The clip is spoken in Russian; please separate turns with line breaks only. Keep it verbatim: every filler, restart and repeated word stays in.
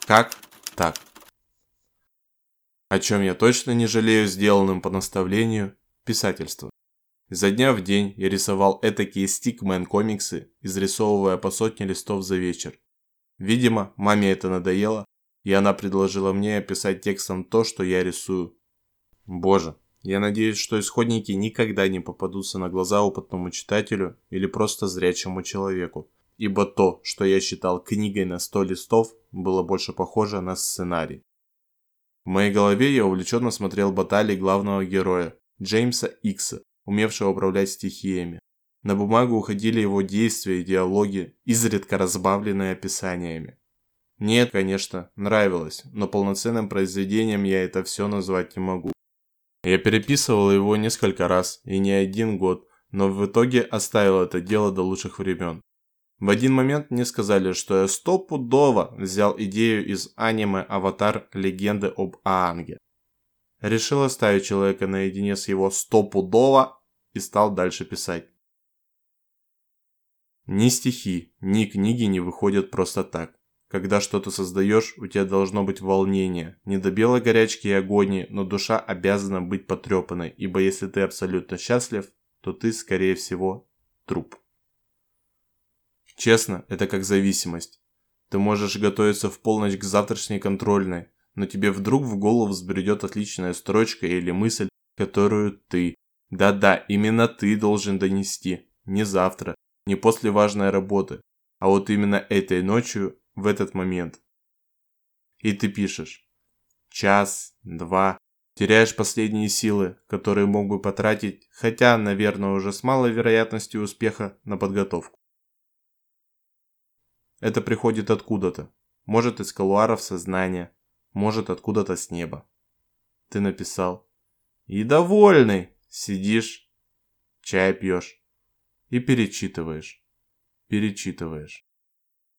Как так? О чем я точно не жалею сделанным по наставлению – писательство. Изо дня в день я рисовал этакие стикмен-комиксы, изрисовывая по сотне листов за вечер. Видимо, маме это надоело, и она предложила мне описать текстом то, что я рисую. Боже, я надеюсь, что исходники никогда не попадутся на глаза опытному читателю или просто зрячему человеку, ибо то, что я считал книгой на сто листов, было больше похоже на сценарий. В моей голове я увлеченно смотрел баталии главного героя, Джеймса Икса, умевшего управлять стихиями. На бумагу уходили его действия и диалоги, изредка разбавленные описаниями. Мне это, конечно, нравилось, но полноценным произведением я это все назвать не могу. Я переписывал его несколько раз и не один год, но в итоге оставил это дело до лучших времен. В один момент мне сказали, что я стопудово взял идею из аниме «Аватар. Легенды об Аанге». Решил оставить человека наедине с его стопудово и стал дальше писать. Ни стихи, ни книги не выходят просто так. Когда что-то создаешь, у тебя должно быть волнение, не до белой горячки и агонии, но душа обязана быть потрепанной, ибо если ты абсолютно счастлив, то ты, скорее всего, труп. Честно, это как зависимость. Ты можешь готовиться в полночь к завтрашней контрольной, но тебе вдруг в голову взбредет отличная строчка или мысль, которую ты, да-да, именно ты должен донести, не завтра, не после важной работы, а вот именно этой ночью, в этот момент. И ты пишешь. Час, два, теряешь последние силы, которые мог бы потратить, хотя, наверное, уже с малой вероятностью успеха на подготовку. Это приходит откуда-то. Может, из кулуаров сознания, может, откуда-то с неба. Ты написал. И довольный сидишь, чай пьешь и перечитываешь, перечитываешь.